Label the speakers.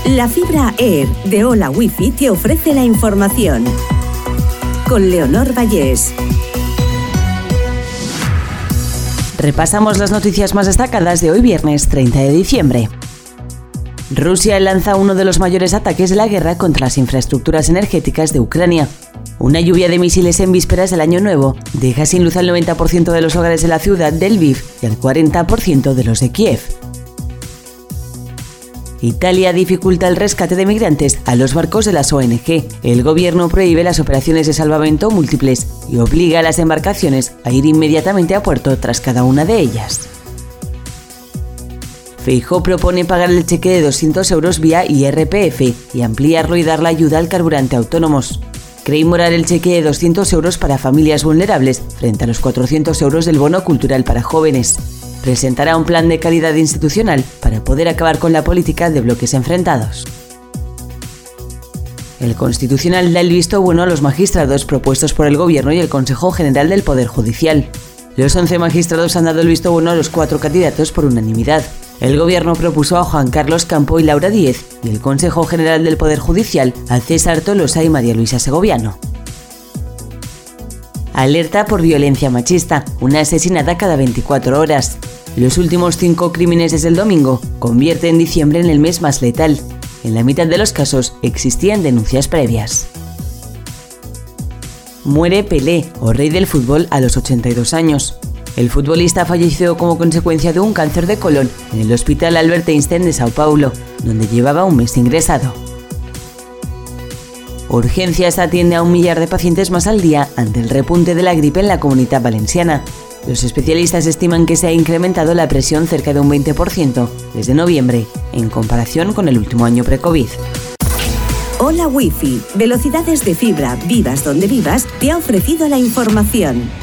Speaker 1: La fibra Air de Hola Wifi te ofrece la información. Con Leonor Vallés.
Speaker 2: Repasamos las noticias más destacadas de hoy viernes 30 de diciembre. Rusia lanza uno de los mayores ataques de la guerra contra las infraestructuras energéticas de Ucrania. Una lluvia de misiles en vísperas del Año Nuevo deja sin luz al 90% de los hogares de la ciudad de Lviv y al 40% de los de Kiev. Italia dificulta el rescate de migrantes a los barcos de las ONG. El gobierno prohíbe las operaciones de salvamento múltiples y obliga a las embarcaciones a ir inmediatamente a puerto tras cada una de ellas. Feijóo propone pagar el cheque de 200 euros vía IRPF y ampliarlo y dar la ayuda al carburante a autónomos. Cree inmorar el cheque de 200 euros para familias vulnerables frente a los 400 euros del bono cultural para jóvenes. Presentará un plan de calidad institucional para poder acabar con la política de bloques enfrentados. El Constitucional da el visto bueno a los magistrados propuestos por el Gobierno y el Consejo General del Poder Judicial. Los 11 magistrados han dado el visto bueno a los 4 candidatos por unanimidad. El Gobierno propuso a Juan Carlos Campo y Laura Díez y el Consejo General del Poder Judicial a César Tolosa y María Luisa Segoviano. Alerta por violencia machista, una asesinada cada 24 horas. Los últimos 5 crímenes desde el domingo convierten diciembre en el mes más letal. En la mitad de los casos existían denuncias previas. Muere Pelé, o rey del fútbol, a los 82 años. El futbolista falleció como consecuencia de un cáncer de colon en el Hospital Albert Einstein de Sao Paulo, donde llevaba un mes ingresado. Urgencias atiende a 1 millar de pacientes más al día ante el repunte de la gripe en la Comunitat Valenciana. Los especialistas estiman que se ha incrementado la presión cerca de un 20% desde noviembre, en comparación con el último año pre-COVID.
Speaker 1: Hola Wifi, velocidades de fibra, vivas donde vivas, te ha ofrecido la información.